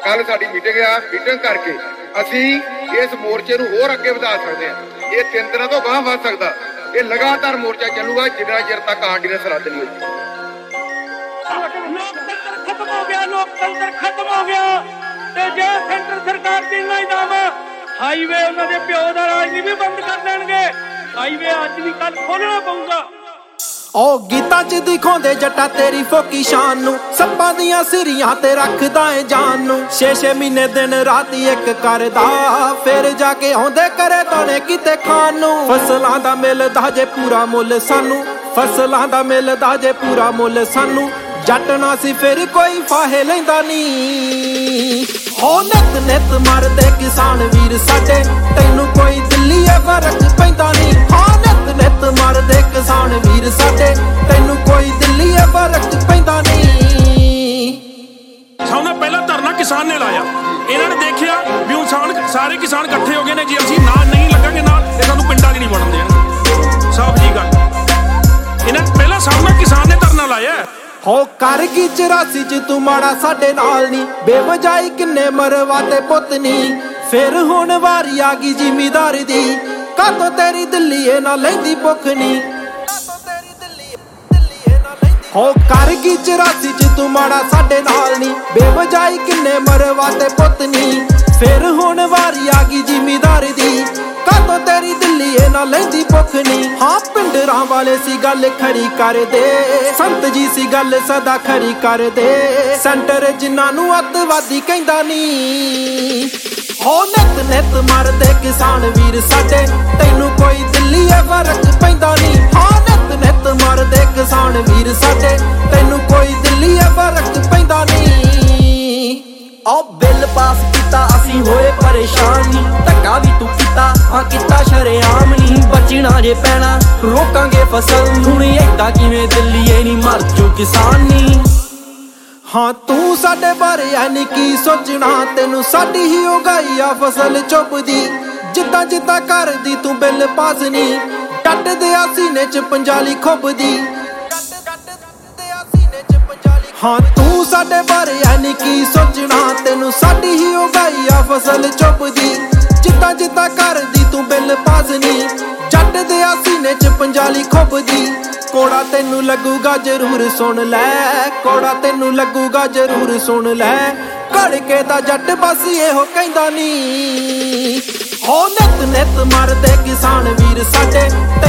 कल साडी मीटिंग आ, मीटिंग करके ਅਸੀਂ ਇਸ ਮੋਰਚੇ ਨੂੰ ਹੋਰ ਅੱਗੇ ਵਧਾ ਸਕਦੇ ਹਾਂ। ਇਹ 3 ਦਿਨਾਂ ਤੋਂ ਗਾਂਹ ਵੱਧ ਸਕਦਾ। ਇਹ ਲਗਾਤਾਰ ਮੋਰਚਾ ਚੱਲੂਗਾ ਜਿੰਨਾ ਚਿਰ ਤੱਕ ਆਰਡੀਨੈਂਸ ਰੱਦ ਨਹੀਂ ਹੋਈ। ਲੋਕਤੰਤਰ ਖਤਮ ਹੋ ਗਿਆ, ਲੋਕਤੰਤਰ ਖਤਮ ਹੋ ਗਿਆ। ਤੇ ਜੇ ਸੈਂਟਰ ਸਰਕਾਰ ਦੀ ਨਾ ਇਨਾਮ ਹਾਈਵੇ ਉਹਨਾਂ ਦੇ ਪਿਓ ਦਾ ਰਾਜ ਵੀ ਬੰਦ ਕਰ ਦੇਣਗੇ। ਹਾਈਵੇ ਅੱਜ ਵੀ ਕੱਲ ਖੋਲਣਾ ਪਊਗਾ। ਉਹ ਗੀਤਾਂ 'ਚ ਦਿਖਾਉਂਦੇ ਜੱਟਾ ਤੇਰੀ ਫੋਕੀ ਸ਼ਾਨ ਨੂੰ, ਸੱਪਾਂ ਦੀਆਂ ਸਿਰੀਆਂ ਤੇ ਰੱਖਦਾ ਏ ਜਾਨ ਨੂੰ। 6-6 ਮਹੀਨੇ ਦਿਨ ਰਾਤ ਇੱਕ ਕਰਦਾ, ਫਿਰ ਜਾ ਕੇ ਆਉਂਦੇ ਕਰੇ ਦੋਨੇ ਕਿਤੇ ਖਾਣ ਨੂੰ। ਫਸਲਾਂ ਦਾ ਮਿਲਦਾ ਜੇ ਪੂਰਾ ਮੁੱਲ ਸਾਨੂੰ, ਫਸਲਾਂ ਦਾ ਮਿਲਦਾ ਜੇ ਪੂਰਾ ਮੁੱਲ ਸਾਨੂੰ। ਜੱਟ ਨਾ ਸੀ ਫਿਰ ਕੋਈ ਫਾਹੇ ਲੈਂਦਾ ਨੀ। ਹੋ ਨਿੱਤ ਨਿੱਤ ਮਰਦੇ ਕਿਸਾਨ ਵੀਰ ਸਾਡੇ, ਤੈਨੂੰ ਕੋਈ ਦਿੱਲੀ ਏ ਫਰਕ ਪੈਂਦਾ ਨੀ। ਹਾਂ ਨਿੱਤ ਨਿੱਤ ਮਰਦੇ ਕਿਸਾਨ ਵੀਰ ਸਾਡੇ, ਤੈਨੂੰ ਕੋਈ ਦਿੱਲੀ ਏ ਫਰਕ ਪੈਂਦਾ ਨੀ। ਸਭ ਤੋਂ ਪਹਿਲਾਂ ਧਰਨਾ ਕਿਸਾਨ ਨੇ ਲਾਇਆ। ਇਹਨਾਂ ਨੇ ਦੇਖਿਆ ਵੀ ਹੁਣ ਸਾਰੇ ਕਿਸਾਨ ਇਕੱਠੇ ਹੋ ਗਏ ਨੇ, ਜੇ ਅਸੀਂ ਨਾਲ ਨਹੀਂ ਲੱਗਾਂਗੇ ਨਾਲ ਇਹ ਸਾਨੂੰ ਪਿੰਡਾਂ 'ਚ ਨਹੀਂ ਵੜਨ ਦੇਣਗੇ। ਸਾਫ਼ ਜੀ ਗੱਲ, ਇਹਨਾਂ ਪਹਿਲਾਂ ਸਾਹਮਣੇ ਕਿਸਾਨ ਨੇ ਧਰਨਾ ਲਾਇਆ। ਹੋ ਕਰ ਕੀ 84 'ਚ ਤੂੰ ਮਾੜਾ ਸਾਡੇ ਨਾਲ ਨੀ, ਬੇਵਜਾਈ ਕਿੰਨੇ ਮਰਵਾਤੇ ਪੁੱਤ ਨੀ। ਫਿਰ ਹੁਣ ਵਾਰੀ ਆ ਗਈ ਜ਼ਿਮੀਦਾਰੀ ਦੀ, ਕਾਤੋਂ ਤੇਰੀ ਦਿੱਲੀ ਏ ਨਾ ਲੈਂਦੀ ਭੁੱਖ ਨੀ। ਹੋ ਕਰ ਕੀ 84 'ਚ ਤੂੰ ਮਾੜਾ ਸਾਡੇ ਨਾਲ ਨੀ, ਬੇਵਜਾਈ ਕਿੰਨੇ ਮਰਵਾਤੇ ਪੁੱਤ ਨੀ। ਫਿਰ ਹੁਣ ਵਾਰੀ ਆ ਗਈ ਜ਼ਿਮੀਦਾਰੀ ਦੀ, ਕਾਤੋਂ ਤੇਰੀ ਦਿੱਲੀ ਏ ਨਾ ਲੈਂਦੀ ਭੁੱਖ ਨੀ। ਹਾਂ ਪਿੰਡਰਾਂ ਵਾਲੇ ਸੀ ਗੱਲ ਖੜੀ ਕਰਦੇ, ਸੰਤ ਜੀ ਸੀ ਗੱਲ ਸਦਾ ਖੜੀ ਕਰਦੇ। ਸੈਂਟਰ ਜਿਨ੍ਹਾਂ ਨੂੰ ਅੱਤਵਾਦੀ ਕਹਿੰਦਾ ਨੀ। ਹੋ ਨਿੱਤ ਨਿੱਤ ਮਰਦੇ ਕਿਸਾਨ ਵੀਰ ਸਾਡੇ, ਤੈਨੂੰ ਕੋਈ ਦਿੱਲੀ ਏ ਫਰਕ ਪੈਂਦਾ ਨੀ। ਹਾਂ ਨਿੱਤ ਨਿੱਤ ਮਰਦੇ ਕਿਸਾਨ ਵੀਰ ਸਾਡੇ, ਤੈਨੂੰ ਕੋਈ ਦਿੱਲੀ ਏ ਫਰਕ ਪੈਂਦਾ ਨੀ। ਉਹ ਬਿੱਲ ਪਾਸ ਕੀਤਾ ਅਸੀਂ ਹੋਏ ਪਰੇਸ਼ਾਨ ਨੀ, ਧੱਕਾ ਵੀ ਤੂੰ ਕੀਤਾ ਹਾਂ ਕੀਤਾ ਸ਼ਰੇਆਮ ਨੀ। ਬਚਣਾ ਜੇ ਪੈਣਾ ਰੋਕਾਂਗੇ ਫਸਲ, ਹੁਣ ਏਦਾਂ ਕਿਵੇਂ ਦਿੱਲੀ ਏ ਨੀ ਮਰ ਜੂ ਕਿਸਾਨ ਨੀ। ਹਾਂ ਤੂੰ ਸਾਡੇ ਬਾਰੇ ਐਨੀ ਕੀ ਸੋਚਣਾ, ਤੈਨੂੰ ਸਾਡੀ ਹੀ ਉਗਾਈ ਆ ਫਸਲ ਚੁੱਭਦੀ। ਜਿੱਦਾਂ ਜਿੱਦਾਂ ਕਰਦੀ ਤੂੰ ਬਿੱਲ ਪਾਸ ਨੀ, ਡੱਟਦੇ ਆ ਸੀਨੇ 'ਚ ਪੰਜਾਲੀ ਖੁੱਬਦੀ। ਹਾਂ ਤੂੰ ਸਾਡੇ ਬਾਰੇ ਐਨੀ ਕੀ ਸੋਚਣਾ, ਤੈਨੂੰ ਸਾਡੀ ਹੀ ਉਗਾਈ ਆ ਫਸਲ ਚੁੱਭਦੀ। ਜਿੱਦਾਂ ਜਿੱਦਾਂ ਕਰਦੀ ਤੂੰ ਬਿੱਲ ਪਾਸ ਨੀ, ਡੱਟਦੇ ਆ ਸੀਨੇ 'ਚ ਪੰਜਾਲੀ ਖੁੱਬਦੀ। ਕੋੜਾ ਤੈਨੂੰ ਲੱਗੂਗਾ ਜ਼ਰੂਰ ਸੁਣ ਲੈ, ਕੋੜਾ ਤੈਨੂੰ ਲੱਗੂਗਾ ਜ਼ਰੂਰ ਸੁਣ ਲੈ। ਘੜਕੇ ਦਾ ਜੱਟ ਬਸ ਇਹੋ ਕਹਿੰਦਾ ਨੀ। ਹੋ ਨਿੱਤ ਨਿੱਤ ਮਰਦੇ ਕਿਸਾਨ ਵੀਰ ਸਾਡੇ।